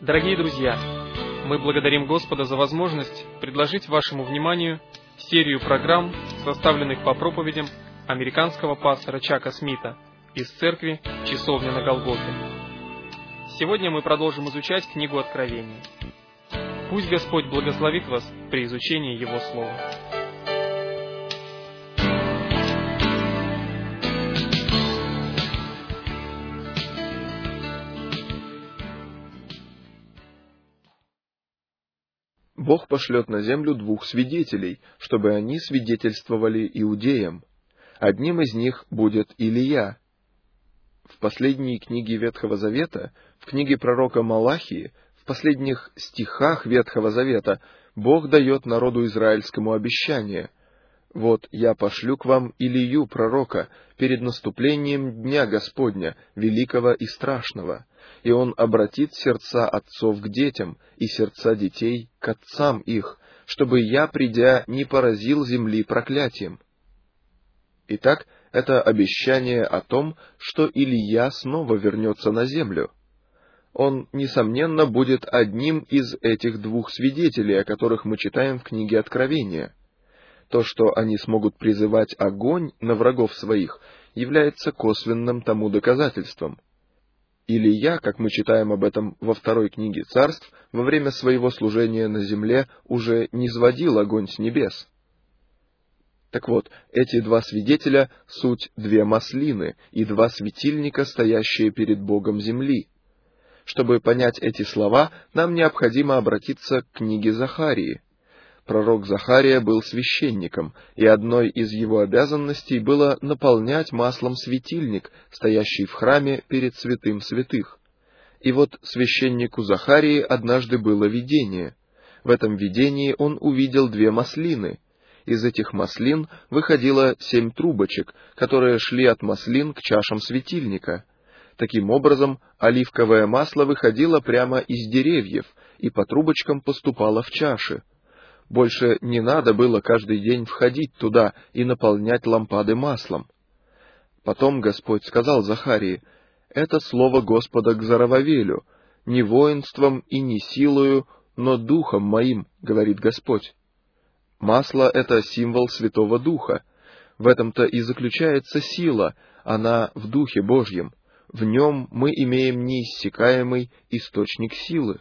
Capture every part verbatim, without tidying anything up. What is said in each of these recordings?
Дорогие друзья, мы благодарим Господа за возможность предложить вашему вниманию серию программ, составленных по проповедям американского пастора Чака Смита из церкви «Часовня на Голгофе». Сегодня мы продолжим изучать книгу Откровения. Пусть Господь благословит вас при изучении Его Слова. Бог пошлет на землю двух свидетелей, чтобы они свидетельствовали иудеям. Одним из них будет Илия. В последней книге Ветхого Завета, в книге пророка Малахии, в последних стихах Ветхого Завета Бог дает народу израильскому обещание: «Вот я пошлю к вам Илию, пророка, перед наступлением Дня Господня, великого и страшного, и он обратит сердца отцов к детям, и сердца детей к отцам их, чтобы я, придя, не поразил земли проклятием». Итак, это обещание о том, что Илия снова вернется на землю. Он, несомненно, будет одним из этих двух свидетелей, о которых мы читаем в книге Откровения. То, что они смогут призывать огонь на врагов своих, является косвенным тому доказательством. Илия, как мы читаем об этом во второй книге Царств, во время своего служения на земле уже низводил огонь с небес. Так вот, эти два свидетеля — суть две маслины и два светильника, стоящие перед Богом земли. Чтобы понять эти слова, нам необходимо обратиться к книге Захарии. Пророк Захария был священником, и одной из его обязанностей было наполнять маслом светильник, стоящий в храме перед святым святых. И вот священнику Захарии однажды было видение. В этом видении он увидел две маслины. Из этих маслин выходило семь трубочек, которые шли от маслин к чашам светильника. Таким образом, оливковое масло выходило прямо из деревьев и по трубочкам поступало в чаши. Больше не надо было каждый день входить туда и наполнять лампады маслом. Потом Господь сказал Захарии: «Это слово Господа к Зарававелю, не воинством и не силою, но духом моим, говорит Господь». Масло — это символ Святого Духа. В этом-то и заключается сила, она в Духе Божьем. В нем мы имеем неиссякаемый источник силы.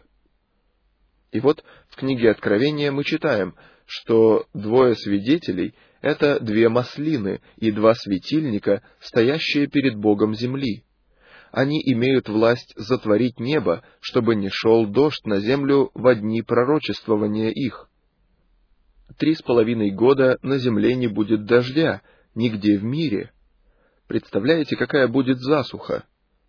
И вот в книге Откровения мы читаем, что двое свидетелей — это две маслины и два светильника, стоящие перед Богом земли. Они имеют власть затворить небо, чтобы не шел дождь на землю во дни пророчествования их. Три с половиной года на земле не будет дождя, нигде в мире. Представляете, какая будет засуха?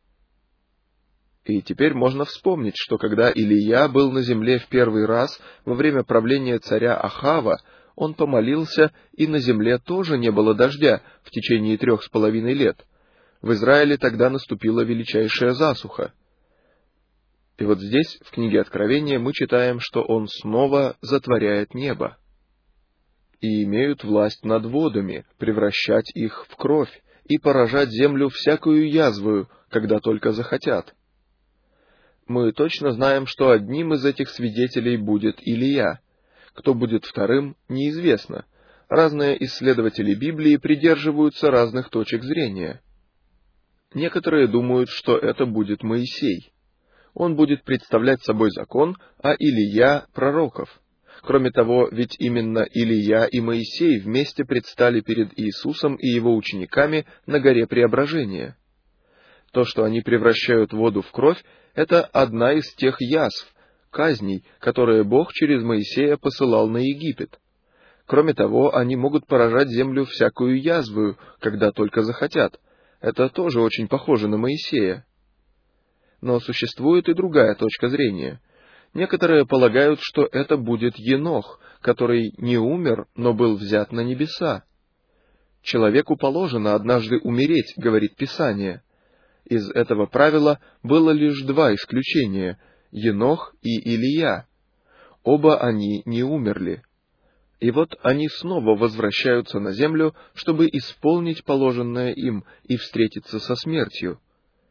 И теперь можно вспомнить, что когда Илия был на земле в первый раз, во время правления царя Ахава, он помолился, и на земле тоже не было дождя в течение трех с половиной лет. В Израиле тогда наступила величайшая засуха. И вот здесь, в книге Откровения, мы читаем, что он снова затворяет небо. И имеют власть над водами, превращать их в кровь, и поражать землю всякую язвою, когда только захотят. Мы точно знаем, что одним из этих свидетелей будет Илия. Кто будет вторым, неизвестно. Разные исследователи Библии придерживаются разных точек зрения. Некоторые думают, что это будет Моисей. Он будет представлять собой закон, а Илия — пророков. Кроме того, ведь именно Илия и Моисей вместе предстали перед Иисусом и его учениками на горе Преображения. То, что они превращают воду в кровь, это одна из тех язв, казней, которые Бог через Моисея посылал на Египет. Кроме того, они могут поражать землю всякую язвою, когда только захотят. Это тоже очень похоже на Моисея. Но существует и другая точка зрения. Некоторые полагают, что это будет Енох, который не умер, но был взят на небеса. Человеку положено однажды умереть, говорит Писание. Из этого правила было лишь два исключения — Енох и Илия. Оба они не умерли. И вот они снова возвращаются на землю, чтобы исполнить положенное им и встретиться со смертью.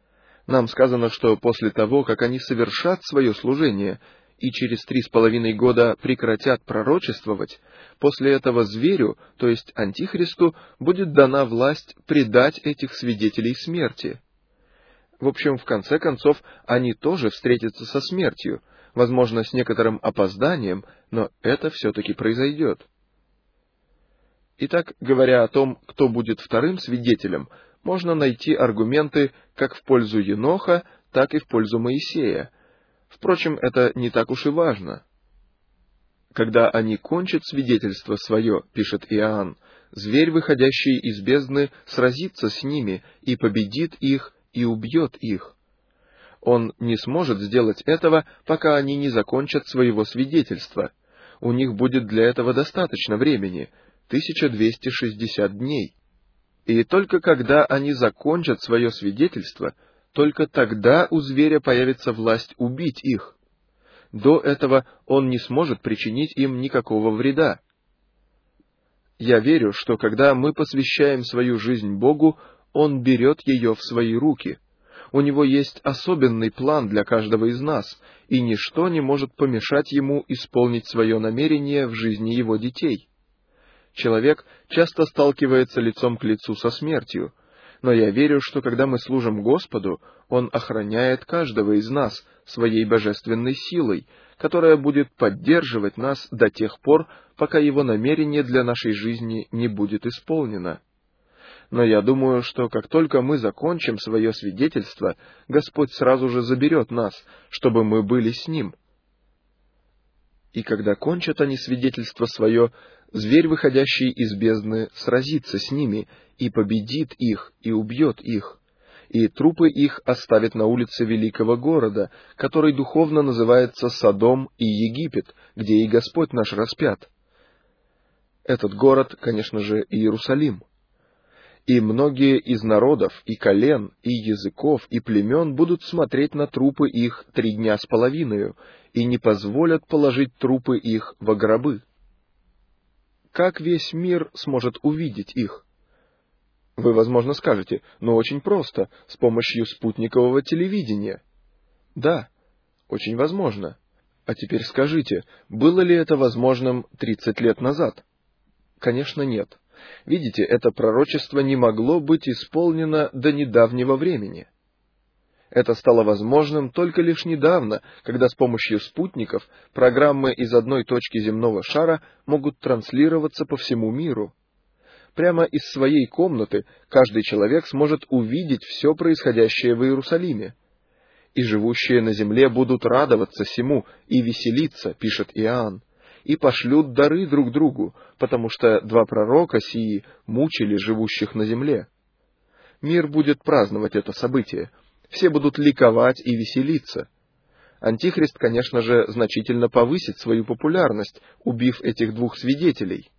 Нам сказано, что после того, как они совершат свое служение и через три с половиной года прекратят пророчествовать, после этого зверю, то есть Антихристу, будет дана власть предать этих свидетелей смерти. В общем, в конце концов, они тоже встретятся со смертью, возможно, с некоторым опозданием, но это все-таки произойдет. Итак, говоря о том, кто будет вторым свидетелем, можно найти аргументы как в пользу Еноха, так и в пользу Моисея. Впрочем, это не так уж и важно. Когда они кончат свидетельство свое, пишет Иоанн, зверь, выходящий из бездны, сразится с ними и победит их и убьет их. Он не сможет сделать этого, пока они не закончат своего свидетельства. У них будет для этого достаточно времени — тысяча двести шестьдесят дней. И только когда они закончат свое свидетельство, только тогда у зверя появится власть убить их. До этого он не сможет причинить им никакого вреда. Я верю, что когда мы посвящаем свою жизнь Богу, Он берет ее в свои руки. У Него есть особенный план для каждого из нас, и ничто не может помешать Ему исполнить свое намерение в жизни Его детей. Человек часто сталкивается лицом к лицу со смертью, но я верю, что когда мы служим Господу, Он охраняет каждого из нас своей божественной силой, которая будет поддерживать нас до тех пор, пока Его намерение для нашей жизни не будет исполнено. Но я думаю, что как только мы закончим свое свидетельство, Господь сразу же заберет нас, чтобы мы были с Ним. И когда кончат они свидетельство свое, зверь, выходящий из бездны, сразится с ними, и победит их, и убьет их, и трупы их оставит на улице великого города, который духовно называется Содом и Египет, где и Господь наш распят. Этот город, конечно же, Иерусалим. И многие из народов, и колен, и языков, и племен будут смотреть на трупы их три дня с половиною, и не позволят положить трупы их во гробы. Как весь мир сможет увидеть их? Вы, возможно, скажете, но очень просто, с помощью спутникового телевидения. Да, очень возможно. А теперь скажите, было ли это возможным тридцать лет назад? Конечно, нет. Видите, это пророчество не могло быть исполнено до недавнего времени. Это стало возможным только лишь недавно, когда с помощью спутников программы из одной точки земного шара могут транслироваться по всему миру. Прямо из своей комнаты каждый человек сможет увидеть все происходящее в Иерусалиме. И живущие на земле будут радоваться сему и веселиться, пишет Иоанн, и пошлют дары друг другу, потому что два пророка сии мучили живущих на земле. Мир будет праздновать это событие, все будут ликовать и веселиться. Антихрист, конечно же, значительно повысит свою популярность, убив этих двух свидетелей.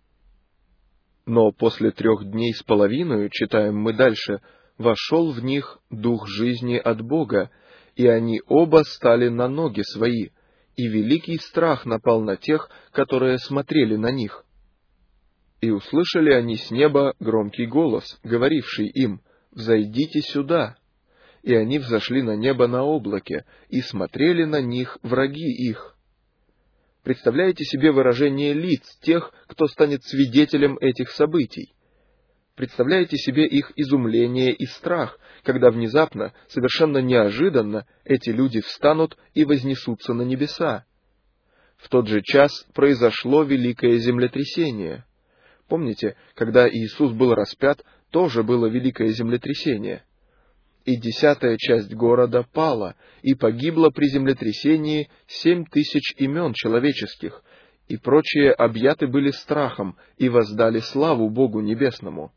Но после трех дней с половиной, читаем мы дальше, вошел в них дух жизни от Бога, и они оба стали на ноги свои, и великий страх напал на тех, которые смотрели на них. И услышали они с неба громкий голос, говоривший им: «Взойдите сюда». И они взошли на небо на облаке, и смотрели на них враги их. Представляете себе выражение лиц тех, кто станет свидетелем этих событий? Представляете себе их изумление и страх, когда внезапно, совершенно неожиданно, эти люди встанут и вознесутся на небеса? В тот же час произошло великое землетрясение. Помните, когда Иисус был распят, тоже было великое землетрясение. И десятая часть города пала, и погибло при землетрясении семь тысяч имен человеческих, и прочие объяты были страхом и воздали славу Богу Небесному.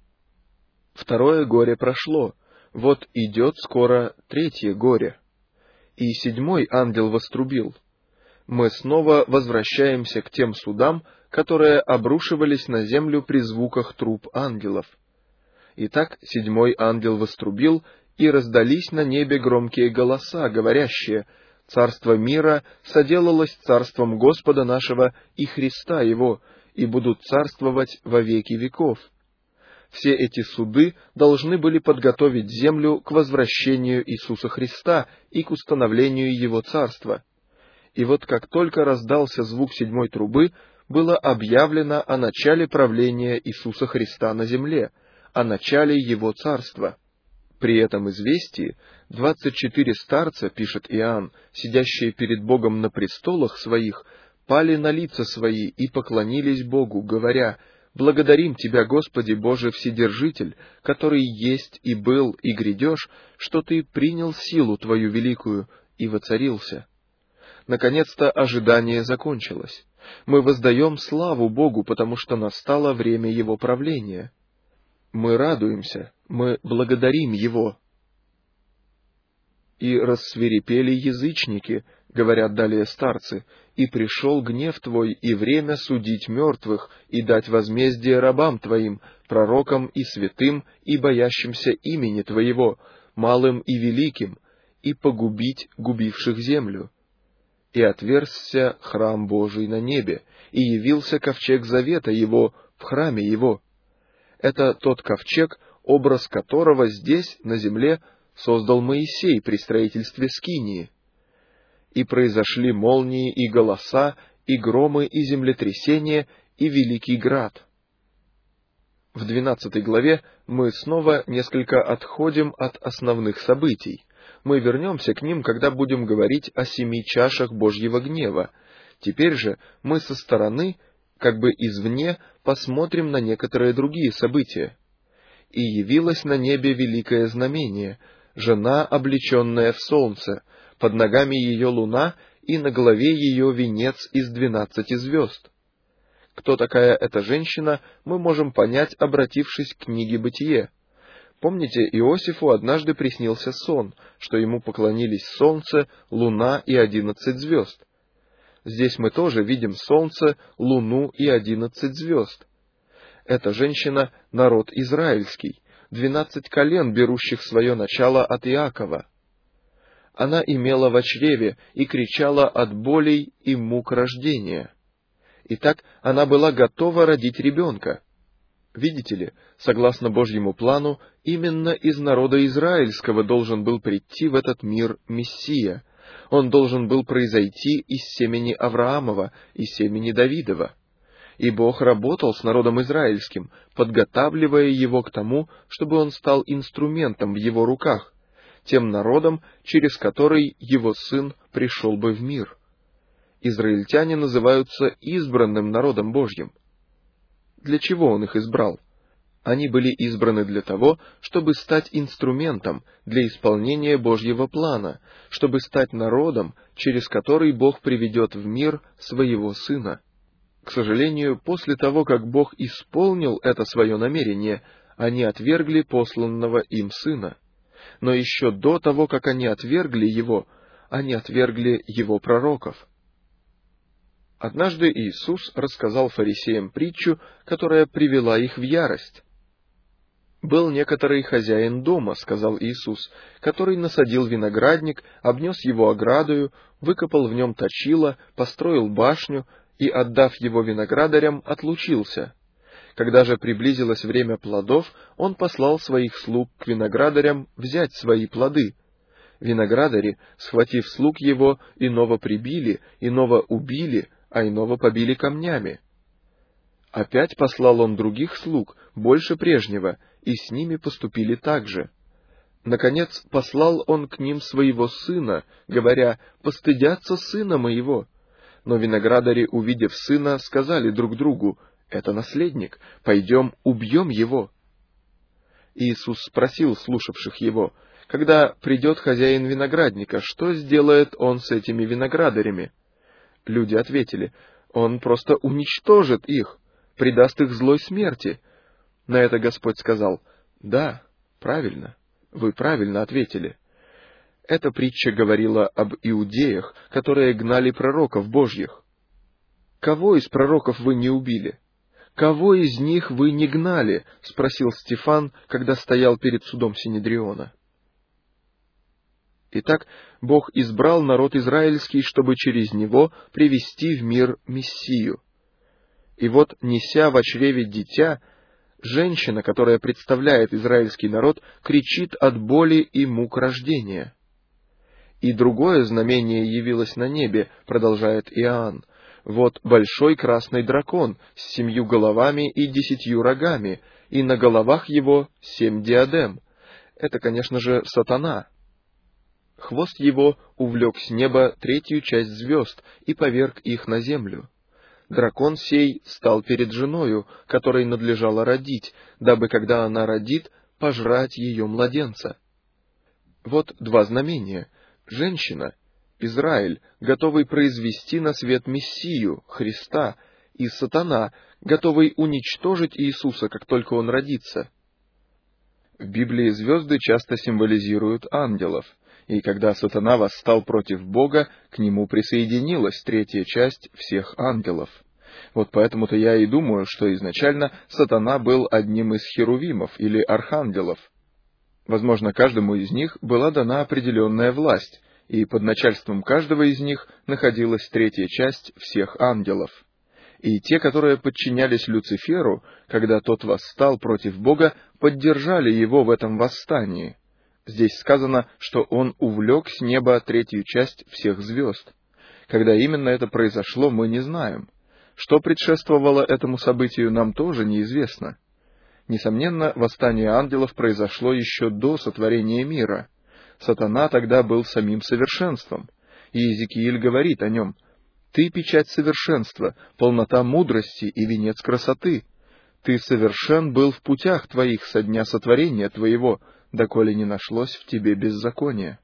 Второе горе прошло, вот идет скоро третье горе. И седьмой ангел вострубил. Мы снова возвращаемся к тем судам, которые обрушивались на землю при звуках труб ангелов. Итак, седьмой ангел вострубил, и раздались на небе громкие голоса, говорящие: «Царство мира соделалось царством Господа нашего и Христа Его, и будут царствовать во веки веков». Все эти суды должны были подготовить землю к возвращению Иисуса Христа и к установлению Его Царства. И вот как только раздался звук седьмой трубы, было объявлено о начале правления Иисуса Христа на земле, о начале Его Царства. При этом известии двадцать четыре старца, пишет Иоанн, сидящие перед Богом на престолах своих, пали на лица свои и поклонились Богу, говоря: «Благодарим Тебя, Господи Боже Вседержитель, который есть и был и грядешь, что Ты принял силу Твою великую и воцарился». Наконец-то ожидание закончилось. Мы воздаем славу Богу, потому что настало время Его правления. Мы радуемся, мы благодарим Его. «И рассвирепели язычники, — говорят далее старцы, — и пришел гнев Твой, и время судить мертвых, и дать возмездие рабам Твоим, пророкам и святым, и боящимся имени Твоего, малым и великим, и погубить губивших землю. И отверзся храм Божий на небе, и явился ковчег завета Его в храме Его». Это тот ковчег, образ которого здесь, на земле, создал Моисей при строительстве скинии. «И произошли молнии и голоса, и громы, и землетрясения, и великий град». В двенадцатой главе мы снова несколько отходим от основных событий. Мы вернемся к ним, когда будем говорить о семи чашах Божьего гнева. Теперь же мы со стороны, как бы извне, посмотрим на некоторые другие события. «И явилось на небе великое знамение, жена, облеченная в солнце, под ногами ее луна, и на голове ее венец из двенадцати звезд». Кто такая эта женщина, мы можем понять, обратившись к книге «Бытие». Помните, Иосифу однажды приснился сон, что ему поклонились солнце, луна и одиннадцать звезд. Здесь мы тоже видим солнце, луну и одиннадцать звезд. Эта женщина — народ израильский, двенадцать колен, берущих свое начало от Иакова. Она имела во чреве и кричала от болей и мук рождения. Итак, она была готова родить ребенка. Видите ли, согласно Божьему плану, именно из народа израильского должен был прийти в этот мир Мессия. Он должен был произойти из семени Авраамова и семени Давидова. И Бог работал с народом израильским, подготавливая его к тому, чтобы он стал инструментом в его руках, тем народом, через который его сын пришел бы в мир. Израильтяне называются избранным народом Божьим. Для чего он их избрал? Они были избраны для того, чтобы стать инструментом для исполнения Божьего плана, чтобы стать народом, через который Бог приведет в мир своего Сына. К сожалению, после того, как Бог исполнил это свое намерение, они отвергли посланного им Сына. Но еще до того, как они отвергли Его, они отвергли Его пророков. Однажды Иисус рассказал фарисеям притчу, которая привела их в ярость. «Был некоторый хозяин дома, — сказал Иисус, — который насадил виноградник, обнес его оградою, выкопал в нем точило, построил башню и, отдав его виноградарям, отлучился. Когда же приблизилось время плодов, он послал своих слуг к виноградарям взять свои плоды. Виноградари, схватив слуг его, иного прибили, иного убили, а иного побили камнями. Опять послал он других слуг, больше прежнего, и с ними поступили так же. Наконец послал он к ним своего сына, говоря: «Постыдятся сына моего». Но виноградари, увидев сына, сказали друг другу: «Это наследник, пойдем убьем его». Иисус спросил слушавших его: «Когда придет хозяин виноградника, что сделает он с этими виноградарями?» Люди ответили: «Он просто уничтожит их, предаст их злой смерти». На это Господь сказал: «Да, правильно, вы правильно ответили». Эта притча говорила об иудеях, которые гнали пророков Божьих. «Кого из пророков вы не убили? Кого из них вы не гнали?» — спросил Стефан, когда стоял перед судом Синедриона. Итак, Бог избрал народ израильский, чтобы через него привести в мир Мессию. И вот, неся во чреве дитя, Женщина, которая представляет израильский народ, кричит от боли и мук рождения. И другое знамение явилось на небе, продолжает Иоанн. Вот большой красный дракон с семью головами и десятью рогами, и на головах его семь диадем. Это, конечно же, сатана. Хвост его увлек с неба третью часть звезд и поверг их на землю. Дракон сей стал перед женою, которой надлежало родить, дабы, когда она родит, пожрать ее младенца. Вот два знамения. Женщина, Израиль, готовый произвести на свет Мессию, Христа, и сатана, готовый уничтожить Иисуса, как только он родится. В Библии звезды часто символизируют ангелов, и когда сатана восстал против Бога, к нему присоединилась третья часть всех ангелов. Вот поэтому-то я и думаю, что изначально сатана был одним из херувимов или архангелов. Возможно, каждому из них была дана определенная власть, и под начальством каждого из них находилась третья часть всех ангелов. И те, которые подчинялись Люциферу, когда тот восстал против Бога, поддержали его в этом восстании. Здесь сказано, что он увлек с неба третью часть всех звезд. Когда именно это произошло, мы не знаем. Что предшествовало этому событию, нам тоже неизвестно. Несомненно, восстание ангелов произошло еще до сотворения мира. Сатана тогда был самим совершенством, и Иезекииль говорит о нем: «Ты печать совершенства, полнота мудрости и венец красоты. Ты совершен был в путях твоих со дня сотворения твоего, доколе не нашлось в тебе беззакония».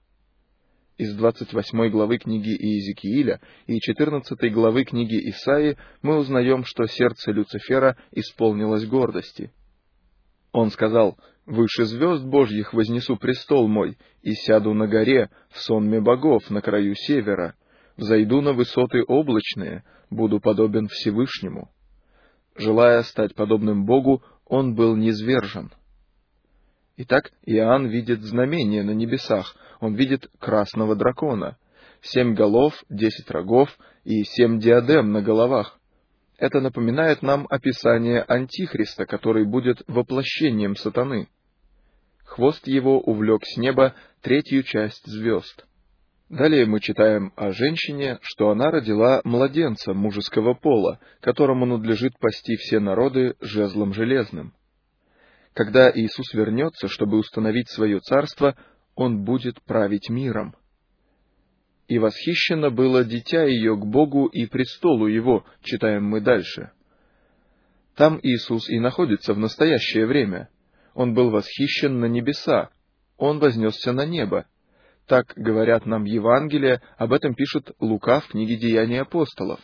Из двадцать восьмой главы книги Иезекииля и четырнадцатой главы книги Исаии мы узнаем, что сердце Люцифера исполнилось гордости. Он сказал: «Выше звезд Божьих вознесу престол мой, и сяду на горе, в сонме богов, на краю севера. Взойду на высоты облачные, буду подобен Всевышнему». Желая стать подобным Богу, он был низвержен. Итак, Иоанн видит знамение на небесах, он видит красного дракона, семь голов, десять рогов и семь диадем на головах. Это напоминает нам описание Антихриста, который будет воплощением сатаны. Хвост его увлек с неба третью часть звезд. Далее мы читаем о женщине, что она родила младенца мужеского пола, которому надлежит пасти все народы жезлом железным. Когда Иисус вернется, чтобы установить свое царство, Он будет править миром. «И восхищено было дитя ее к Богу и престолу Его», читаем мы дальше. Там Иисус и находится в настоящее время. Он был восхищен на небеса, Он вознесся на небо. Так говорят нам Евангелия, об этом пишет Лука в книге «Деяния апостолов».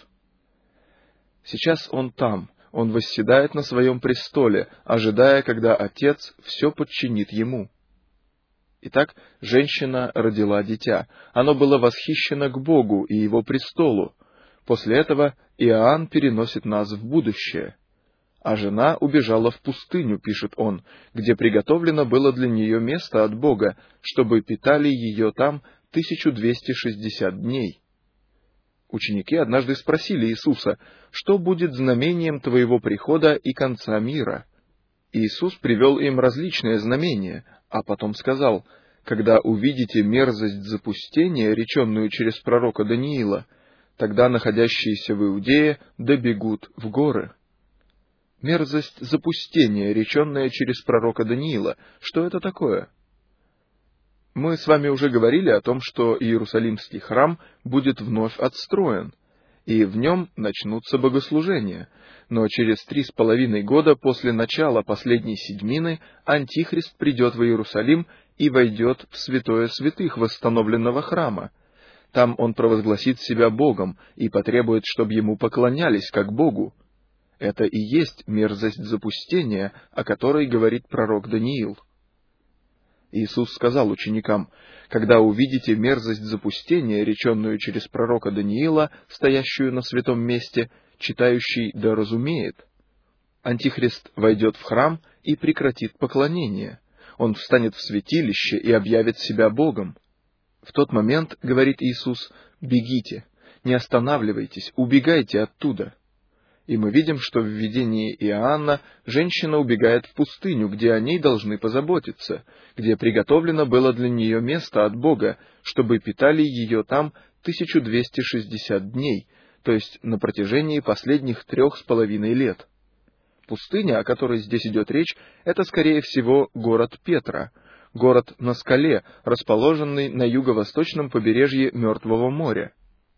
Сейчас Он там, Он восседает на своем престоле, ожидая, когда Отец все подчинит Ему. Итак, женщина родила дитя. Оно было восхищено к Богу и Его престолу. После этого Иоанн переносит нас в будущее. А жена убежала в пустыню, пишет он, где приготовлено было для нее место от Бога, чтобы питали ее там тысячу двести шестьдесят дней. Ученики однажды спросили Иисуса: «Что будет знамением Твоего прихода и конца мира?» Иисус привел им различные знамения, а потом сказал: «Когда увидите мерзость запустения, реченную через пророка Даниила, тогда находящиеся в Иудее добегут в горы». Мерзость запустения, реченная через пророка Даниила, что это такое? Мы с вами уже говорили о том, что Иерусалимский храм будет вновь отстроен, и в нем начнутся богослужения, но через три с половиной года после начала последней седьмины Антихрист придет в Иерусалим и войдет в святое святых восстановленного храма. Там он провозгласит себя Богом и потребует, чтобы ему поклонялись как Богу. Это и есть мерзость запустения, о которой говорит пророк Даниил. Иисус сказал ученикам: «Когда увидите мерзость запустения, реченную через пророка Даниила, стоящую на святом месте, читающий да разумеет». Антихрист войдет в храм и прекратит поклонение. Он встанет в святилище и объявит себя Богом. В тот момент, говорит Иисус, бегите, не останавливайтесь, убегайте оттуда. И мы видим, что в видении Иоанна женщина убегает в пустыню, где о ней должны позаботиться, где приготовлено было для нее место от Бога, чтобы питали ее там тысячу двести шестьдесят дней, то есть на протяжении последних трех с половиной лет. Пустыня, о которой здесь идет речь, это, скорее всего, город Петра, город на скале, расположенный на юго-восточном побережье Мертвого моря.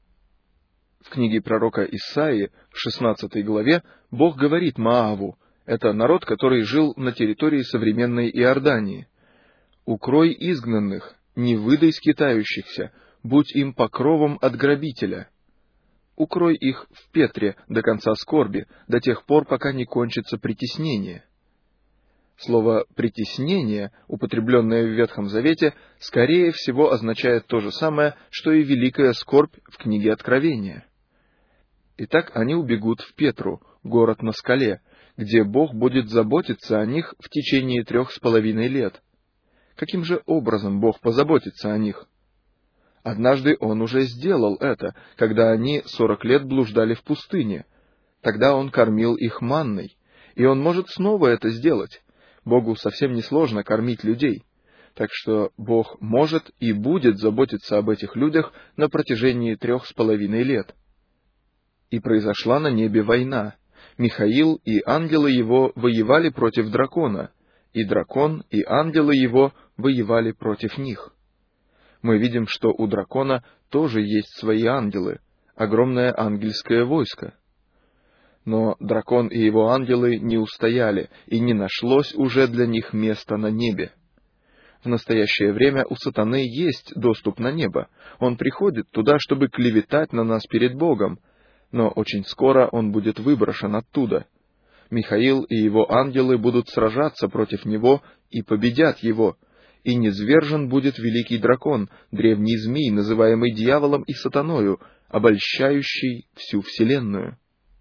В книге пророка Исаии, в шестнадцатой главе, Бог говорит Моаву, это народ, который жил на территории современной Иордании: «Укрой изгнанных, не выдай скитающихся, будь им покровом от грабителя. Укрой их в Петре до конца скорби, до тех пор, пока не кончится притеснение». Слово «притеснение», употребленное в Ветхом Завете, скорее всего означает то же самое, что и великая скорбь в книге Откровения. Итак, они убегут в Петру, город на скале, где Бог будет заботиться о них в течение трех с половиной лет. Каким же образом Бог позаботится о них? Однажды Он уже сделал это, когда они сорок лет блуждали в пустыне. Тогда Он кормил их манной, и Он может снова это сделать. Богу совсем несложно кормить людей. Так что Бог может и будет заботиться об этих людях на протяжении трех с половиной лет. И произошла на небе война. Михаил и ангелы его воевали против дракона, и дракон и ангелы его воевали против них. Мы видим, что у дракона тоже есть свои ангелы, огромное ангельское войско. Но дракон и его ангелы не устояли, и не нашлось уже для них места на небе. В настоящее время у сатаны есть доступ на небо. Он приходит туда, чтобы клеветать на нас перед Богом, но очень скоро он будет выброшен оттуда. Михаил и его ангелы будут сражаться против него и победят его, и низвержен будет великий дракон, древний змей, называемый дьяволом и сатаною, обольщающий всю вселенную.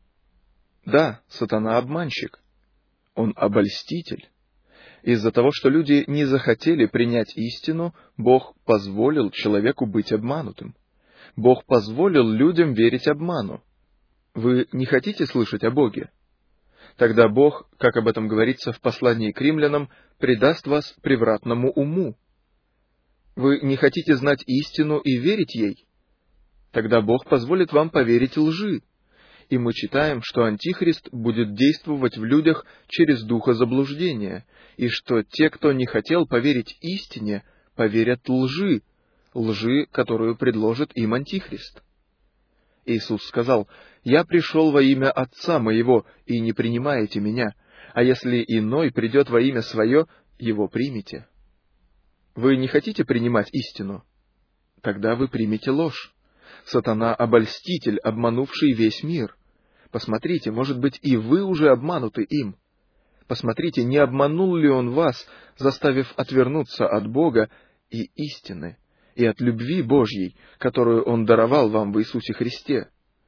Да, сатана обманщик. Он обольститель. Из-за того, что люди не захотели принять истину, Бог позволил человеку быть обманутым. Бог позволил людям верить обману. Вы не хотите слышать о Боге? Тогда Бог, как об этом говорится в послании к римлянам, предаст вас превратному уму. Вы не хотите знать истину и верить ей? Тогда Бог позволит вам поверить лжи. И мы читаем, что Антихрист будет действовать в людях через духа заблуждения, и что те, кто не хотел поверить истине, поверят лжи, лжи, которую предложит им Антихрист. Иисус сказал: «Я пришел во имя Отца Моего, и не принимаете Меня, а если иной придет во имя Свое, Его примите». Вы не хотите принимать истину? Тогда вы примете ложь. Сатана — обольститель, обманувший весь мир. Посмотрите, может быть, и вы уже обмануты им. Посмотрите, не обманул ли он вас, заставив отвернуться от Бога и истины, и от любви Божьей, которую Он даровал вам в Иисусе Христе.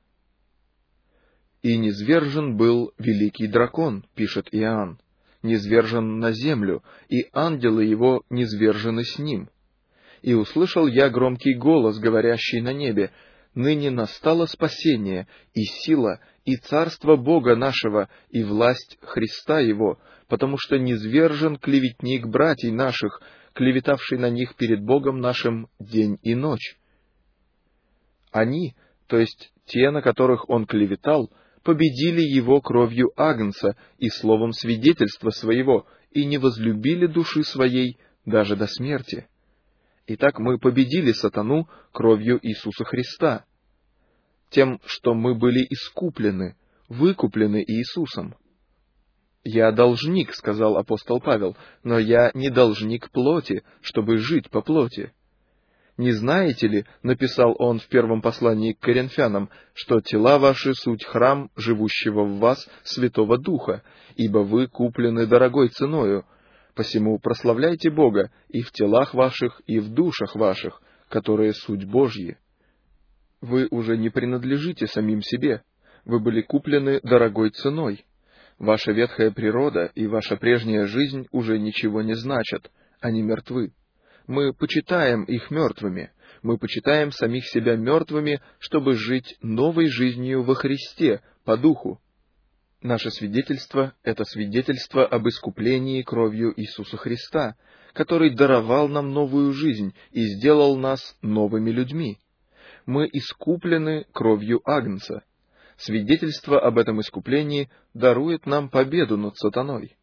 «И низвержен был великий дракон», — пишет Иоанн, «низвержен на землю, и ангелы его низвержены с ним. И услышал я громкий голос, говорящий на небе: ныне настало спасение, и сила, и царство Бога нашего, и власть Христа Его, потому что низвержен клеветник братьей наших, клеветавший на них перед Богом нашим день и ночь». Они, то есть те, на которых он клеветал, победили его кровью Агнца и словом свидетельства своего, и не возлюбили души своей даже до смерти. Итак, мы победили сатану кровью Иисуса Христа, тем, что мы были искуплены, выкуплены Иисусом. «Я должник», — сказал апостол Павел, — «но я не должник плоти, чтобы жить по плоти». «Не знаете ли, — написал он в первом послании к Коринфянам, — что тела ваши суть храм живущего в вас Святого Духа, ибо вы куплены дорогой ценою. Посему прославляйте Бога и в телах ваших, и в душах ваших, которые суть Божьи». Вы уже не принадлежите самим себе, вы были куплены дорогой ценой. Ваша ветхая природа и ваша прежняя жизнь уже ничего не значат, они мертвы. Мы почитаем их мертвыми, мы почитаем самих себя мертвыми, чтобы жить новой жизнью во Христе, по духу. Наше свидетельство — это свидетельство об искуплении кровью Иисуса Христа, который даровал нам новую жизнь и сделал нас новыми людьми. Мы искуплены кровью Агнца. Свидетельство об этом искуплении дарует нам победу над сатаной.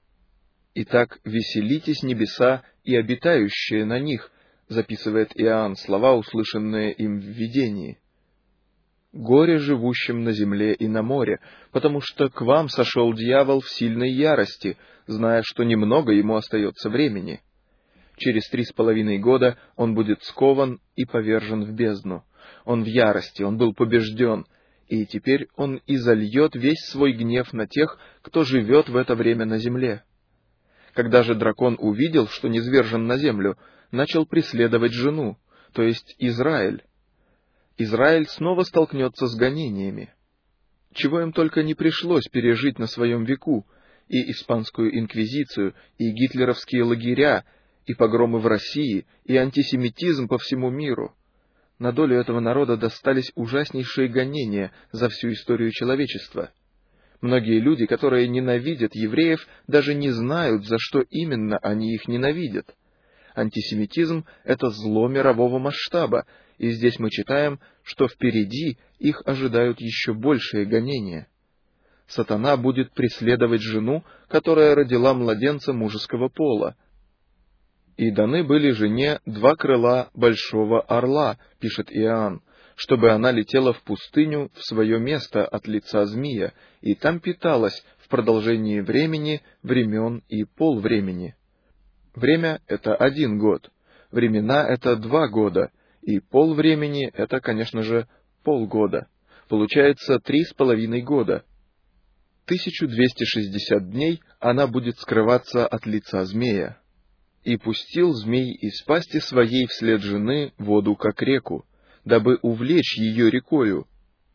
«Итак, веселитесь небеса и обитающие на них», записывает Иоанн слова, услышанные им в видении. «Горе живущим на земле и на море, потому что к вам сошел дьявол в сильной ярости, зная, что немного ему остается времени. Через три с половиной года он будет скован и повержен в бездну. Он в ярости, он был побежден, и теперь он изольет весь свой гнев на тех, кто живет в это время на земле. Когда же дракон увидел, что низвержен на землю, начал преследовать жену, то есть Израиль. Израиль снова столкнется с гонениями. Чего им только не пришлось пережить на своем веку, и испанскую инквизицию, и гитлеровские лагеря, и погромы в России, и антисемитизм по всему миру. На долю этого народа достались ужаснейшие гонения за всю историю человечества. Многие люди, которые ненавидят евреев, даже не знают, за что именно они их ненавидят. Антисемитизм — это зло мирового масштаба, и здесь мы читаем, что впереди их ожидают еще большие гонения. Сатана будет преследовать жену, которая родила младенца мужеского пола. «И даны были жене два крыла большого орла», — пишет Иоанн, «чтобы она летела в пустыню в свое место от лица змея, и там питалась в продолжении времени, времен и полвремени». Время — это один год, времена — это два года, и полвремени — это, конечно же, полгода. Получается три с половиной года. тысяча двести шестьдесят дней она будет скрываться от лица змея. «И пустил змей из пасти своей вслед жены воду, как реку, дабы увлечь ее рекою.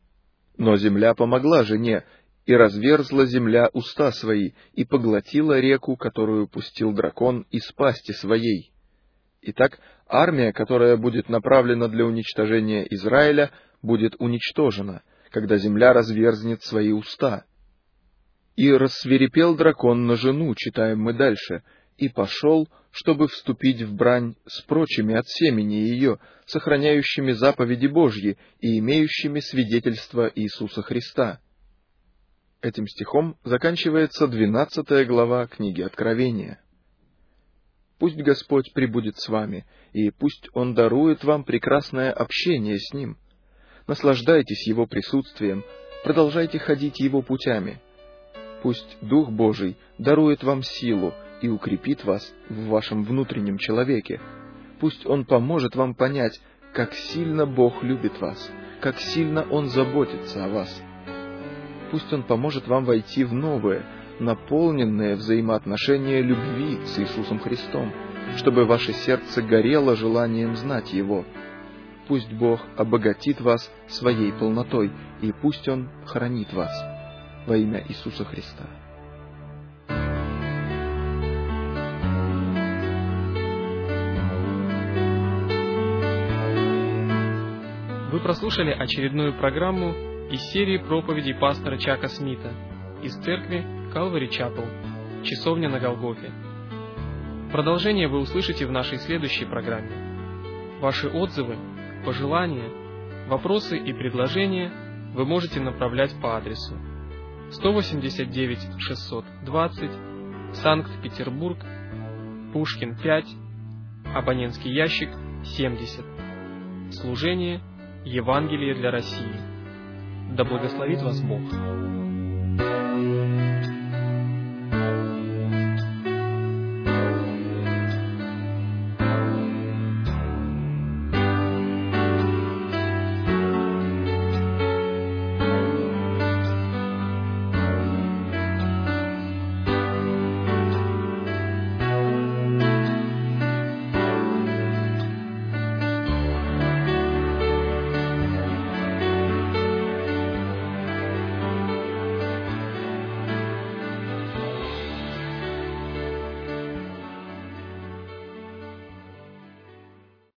Но земля помогла жене, и разверзла земля уста свои, и поглотила реку, которую пустил дракон из пасти своей». Итак, армия, которая будет направлена для уничтожения Израиля, будет уничтожена, когда земля разверзнет свои уста. «И рассвирепел дракон на жену», читаем мы дальше, «и пошел, чтобы вступить в брань с прочими от семени ее, сохраняющими заповеди Божьи и имеющими свидетельство Иисуса Христа». Этим стихом заканчивается двенадцатая глава книги Откровения. Пусть Господь пребудет с вами, и пусть Он дарует вам прекрасное общение с Ним. Наслаждайтесь Его присутствием, продолжайте ходить Его путями. Пусть Дух Божий дарует вам силу и укрепит вас в вашем внутреннем человеке. Пусть Он поможет вам понять, как сильно Бог любит вас, как сильно Он заботится о вас. Пусть Он поможет вам войти в новое, наполненное взаимоотношение любви с Иисусом Христом, чтобы ваше сердце горело желанием знать Его. Пусть Бог обогатит вас своей полнотой, и пусть Он хранит вас во имя Иисуса Христа. Вы прослушали очередную программу из серии проповедей пастора Чака Смита из церкви Calvary Chapel, часовня на Голгофе. Продолжение вы услышите в нашей следующей программе. Ваши отзывы, пожелания, вопросы и предложения вы можете направлять по адресу сто восемьдесят девять шестьсот двадцать, Санкт-Петербург, Пушкин пять, абонентский ящик семьдесят. Служение Евангелие для России. Да благословит вас Бог.